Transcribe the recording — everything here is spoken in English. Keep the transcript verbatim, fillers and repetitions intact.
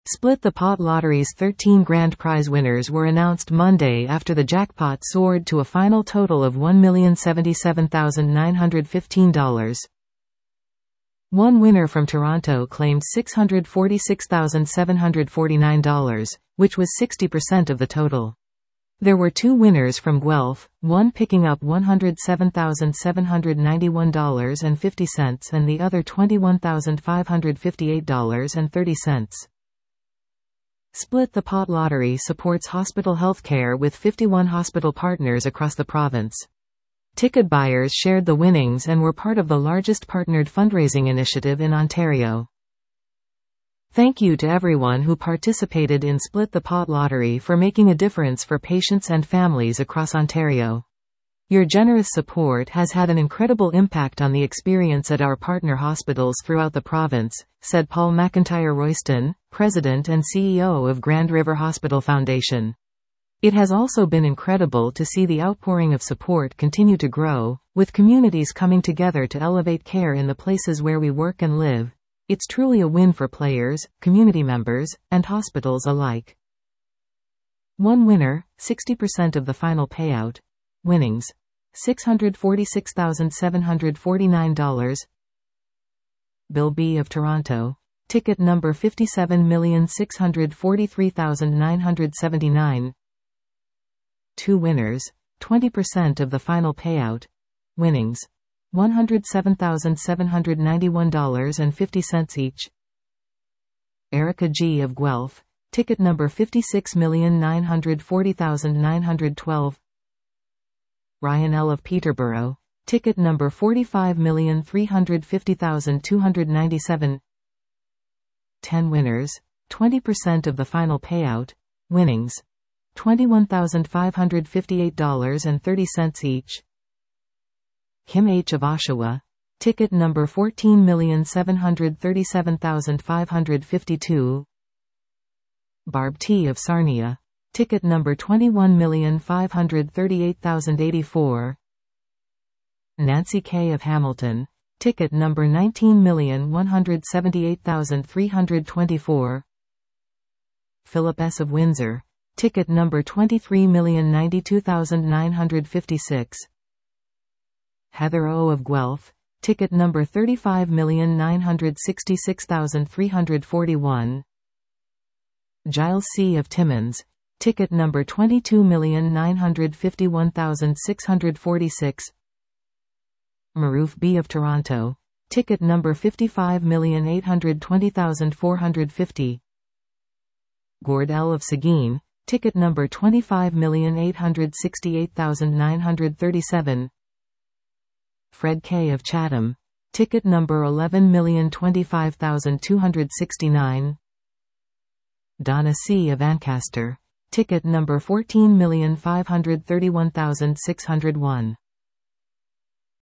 Split the Pot Lottery's thirteen grand prize winners were announced Monday after the jackpot soared to a final total of one million seventy-seven thousand nine hundred fifteen dollars. One winner from Toronto claimed six hundred forty-six thousand seven hundred forty-nine dollars, which was sixty percent of the total. There were two winners from Guelph, one picking up one hundred seven thousand seven hundred ninety-one dollars and fifty cents and the other twenty-one thousand five hundred fifty-eight dollars and thirty cents. Split the Pot Lottery supports hospital healthcare with fifty-one hospital partners across the province. Ticket buyers shared the winnings and were part of the largest partnered fundraising initiative in Ontario. Thank you to everyone who participated in Split the Pot Lottery for making a difference for patients and families across Ontario. Your generous support has had an incredible impact on the experience at our partner hospitals throughout the province, said Paul McIntyre Royston, President and C E O of Grand River Hospital Foundation. It has also been incredible to see the outpouring of support continue to grow, with communities coming together to elevate care in the places where we work and live. It's truly a win for players, community members, and hospitals alike. One winner, sixty percent of the final payout. Winnings: six hundred forty-six thousand seven hundred forty-nine dollars. Bill B. of Toronto. Ticket number fifty-seven million six hundred forty-three thousand nine hundred seventy-nine. Two winners, twenty percent of the final payout. Winnings: one hundred seven thousand seven hundred ninety-one dollars and fifty cents each. Erica G. of Guelph. Ticket number fifty-six million nine hundred forty thousand nine hundred twelve. Ryan L. of Peterborough. Ticket number forty-five million three hundred fifty thousand two hundred ninety-seven. ten winners, twenty percent of the final payout. Winnings: twenty-one thousand five hundred fifty-eight dollars and thirty cents each. Kim H. of Oshawa. Ticket number fourteen million seven hundred thirty-seven thousand five hundred fifty-two. Barb T. of Sarnia. Ticket number twenty-one million five hundred thirty-eight thousand eighty-four. Nancy K. of Hamilton. Ticket number nineteen million one hundred seventy-eight thousand three hundred twenty-four. Philip S. of Windsor. Ticket number twenty-three million ninety-two thousand nine hundred fifty-six. Heather O. of Guelph. Ticket number thirty-five million nine hundred sixty-six thousand three hundred forty-one. Giles C. of Timmins. Ticket number twenty-two million nine hundred fifty-one thousand six hundred forty-six. Maroof B. of Toronto. Ticket number fifty-five million eight hundred twenty thousand four hundred fifty. Gord L. of Seguin. Ticket number twenty-five million eight hundred sixty-eight thousand nine hundred thirty-seven. Fred K. of Chatham. Ticket number eleven million twenty-five thousand two hundred sixty-nine. Donna C. of Ancaster. Ticket number fourteen million five hundred thirty-one thousand six hundred one.